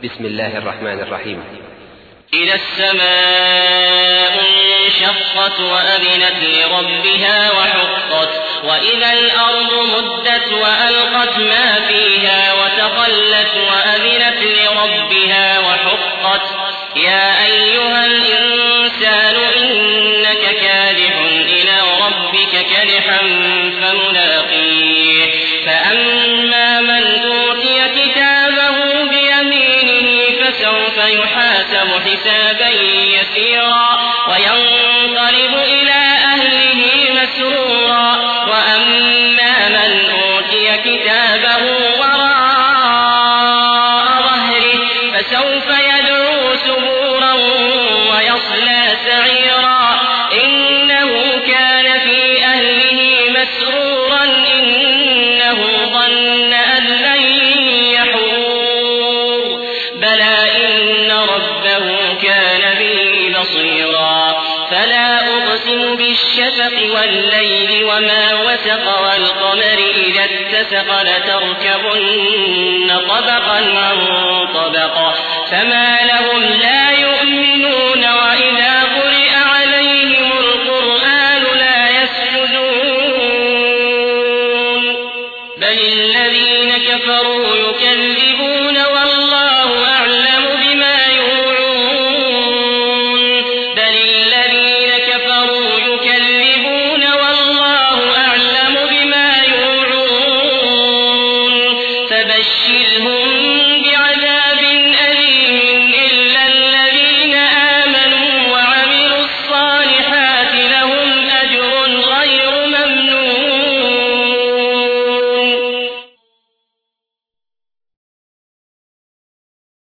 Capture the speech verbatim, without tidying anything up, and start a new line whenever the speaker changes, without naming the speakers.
بسم الله الرحمن الرحيم.
إذا السماء انشقت وأذنت لربها وحقت وإذا الأرض مدت وألقت ما فيها وتخلت وأذنت لربها وحقت يا أيها الإنسان إنك كادح إلى ربك كدحا فملاقيه فأما من أوتي كتابه بيمينه فسوف يحاسب حسابا يسيرا وينقلب إلى أهله مسرورا وأما من أوتي كتابه وراء ظهره فسوف يدعو ثبورا ويصلى سعيرا إنه كان في أهله مسرورا إنه ظن أن لن يحور بلى إن ربه كان به بصيرا فلا أقسم بالشفق والليل وما وسق والقمر إذا اتسق لتركبن طبقا عن طبق فما لهم لا